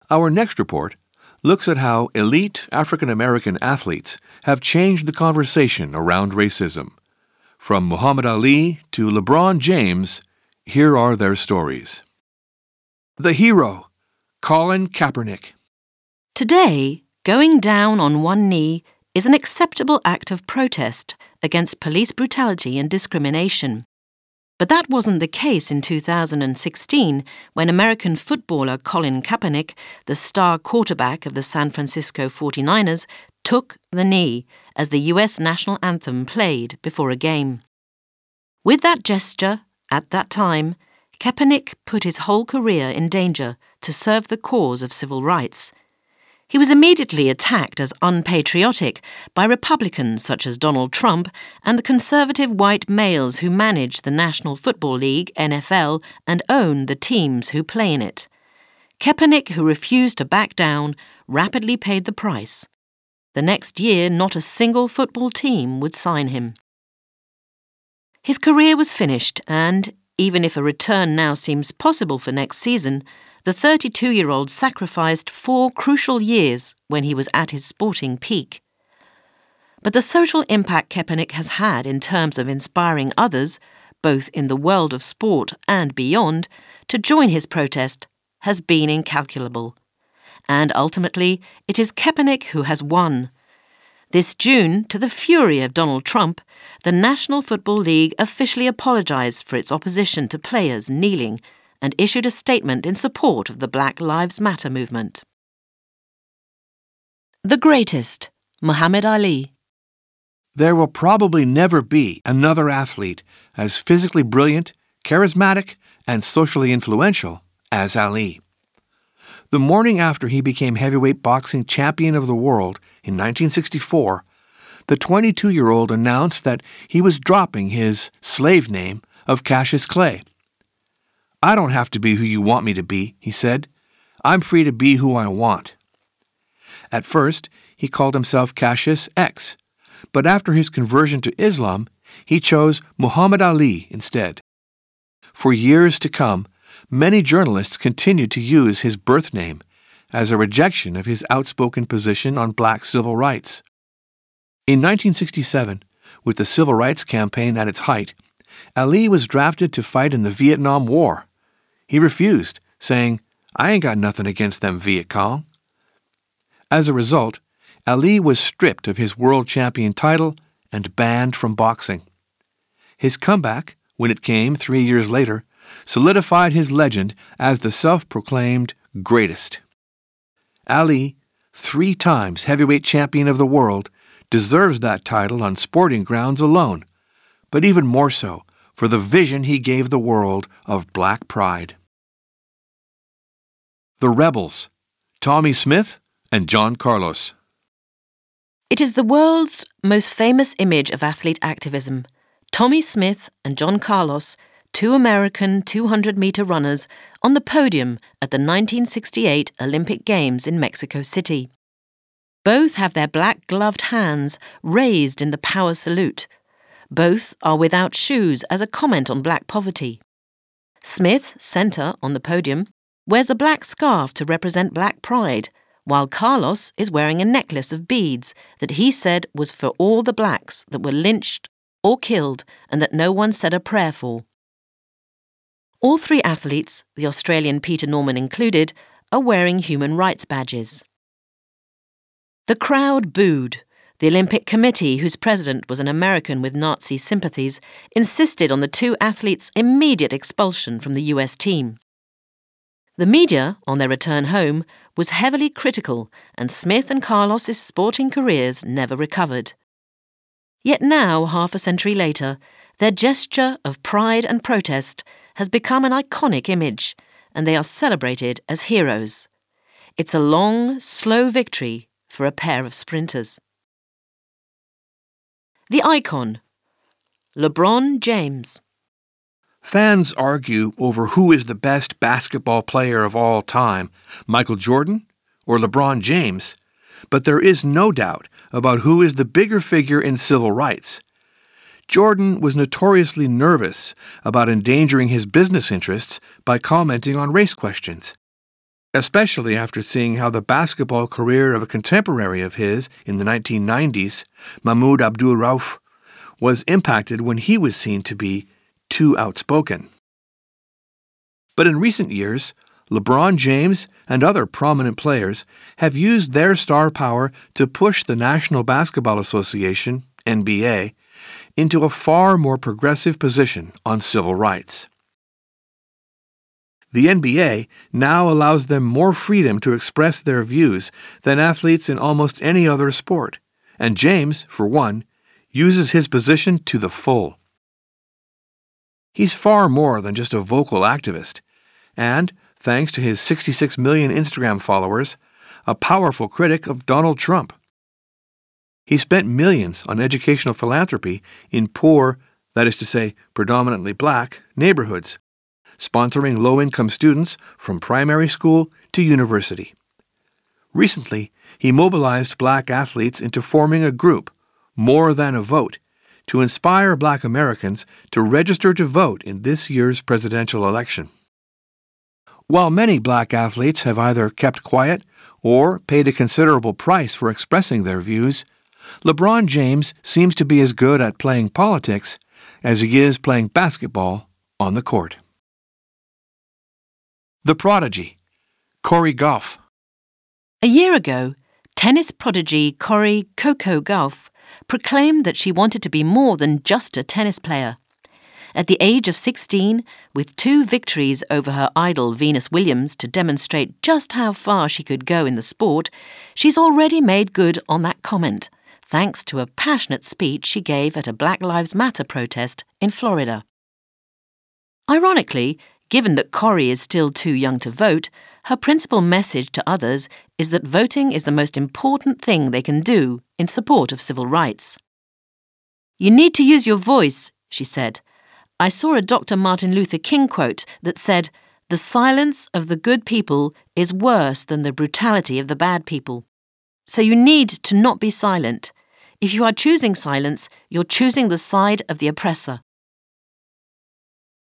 Our next report looks at how elite African American athletes have changed the conversation around racism. From Muhammad Ali to LeBron James, here are their stories. The hero, Colin Kaepernick. Today, going down on one knee is an acceptable act of protest against police brutality and discrimination. But that wasn't the case in 2016 when American footballer Colin Kaepernick, the star quarterback of the San Francisco 49ers, took the knee as the US national anthem played before a game. With that gesture, at that time, Kaepernick put his whole career in danger to serve the cause of civil rights. He was immediately attacked as unpatriotic by Republicans such as Donald Trump and the conservative white males who manage the National Football League, NFL, and own the teams who play in it. Kaepernick, who refused to back down, rapidly paid the price. The next year, not a single football team would sign him. His career was finished and, even if a return now seems possible for next season, the 32-year-old sacrificed 4 crucial years when he was at his sporting peak. But the social impact Kaepernick has had in terms of inspiring others, both in the world of sport and beyond, to join his protest has been incalculable. And ultimately, it is Kaepernick who has won. This June, to the fury of Donald Trump, the National Football League officially apologized for its opposition to players kneeling and issued a statement in support of the Black Lives Matter movement. The greatest, Muhammad Ali. There will probably never be another athlete as physically brilliant, charismatic, and socially influential as Ali. The morning after he became heavyweight boxing champion of the world in 1964, the 22-year-old announced that he was dropping his slave name of Cassius Clay. "I don't have to be who you want me to be," he said. "I'm free to be who I want." At first, he called himself Cassius X, but after his conversion to Islam, he chose Muhammad Ali instead. For years to come, many journalists continued to use his birth name as a rejection of his outspoken position on black civil rights. In 1967, with the Civil Rights Campaign at its height, Ali was drafted to fight in the Vietnam War. He refused, saying, "I ain't got nothing against them Viet Cong." As a result, Ali was stripped of his world champion title and banned from boxing. His comeback, when it came 3 years later, solidified his legend as the self-proclaimed greatest. Ali, 3 times heavyweight champion of the world, deserves that title on sporting grounds alone, but even more so for the vision he gave the world of black pride. The Rebels, Tommie Smith and John Carlos. It is the world's most famous image of athlete activism. Tommie Smith and John Carlos, 2 American 200-meter runners, on the podium at the 1968 Olympic Games in Mexico City. Both have their black-gloved hands raised in the power salute. Both are without shoes as a comment on black poverty. Smith, centre on the podium, wears a black scarf to represent black pride, while Carlos is wearing a necklace of beads that he said was for all the blacks that were lynched or killed and that no one said a prayer for. All 3 athletes, the Australian Peter Norman included, are wearing human rights badges. The crowd booed. The Olympic Committee, whose president was an American with Nazi sympathies, insisted on the 2 athletes' immediate expulsion from the US team. The media, on their return home, was heavily critical, and Smith and Carlos' sporting careers never recovered. Yet now, half a century later, their gesture of pride and protest has become an iconic image, and they are celebrated as heroes. It's a long, slow victory for a pair of sprinters. The icon, LeBron James. Fans argue over who is the best basketball player of all time, Michael Jordan or LeBron James, but there is no doubt about who is the bigger figure in civil rights. Jordan was notoriously nervous about endangering his business interests by commenting on race questions. especially after seeing how the basketball career of a contemporary of his in the 1990s, Mahmoud Abdul Rauf, was impacted when he was seen to be too outspoken. But in recent years, LeBron James and other prominent players have used their star power to push the National Basketball Association, NBA, into a far more progressive position on civil rights. The NBA now allows them more freedom to express their views than athletes in almost any other sport, and James, for one, uses his position to the full. He's far more than just a vocal activist, and, thanks to his 66 million Instagram followers, a powerful critic of Donald Trump. He spent millions on educational philanthropy in poor, that is to say, predominantly black, neighborhoods, sponsoring low-income students from primary school to university. Recently, he mobilized black athletes into forming a group, More Than a Vote, to inspire black Americans to register to vote in this year's presidential election. While many black athletes have either kept quiet or paid a considerable price for expressing their views, LeBron James seems to be as good at playing politics as he is playing basketball on the court. The prodigy, Cory Gauff. A year ago, tennis prodigy Cory "Coco" Gauff proclaimed that she wanted to be more than just a tennis player. At the age of 16, with 2 victories over her idol Venus Williams to demonstrate just how far she could go in the sport, she's already made good on that comment, thanks to a passionate speech she gave at a Black Lives Matter protest in Florida. Ironically, given that Cory is still too young to vote, her principal message to others is that voting is the most important thing they can do in support of civil rights. "You need to use your voice," she said. "I saw a Dr. Martin Luther King quote that said, 'The silence of the good people is worse than the brutality of the bad people.' So you need to not be silent. If you are choosing silence, you're choosing the side of the oppressor."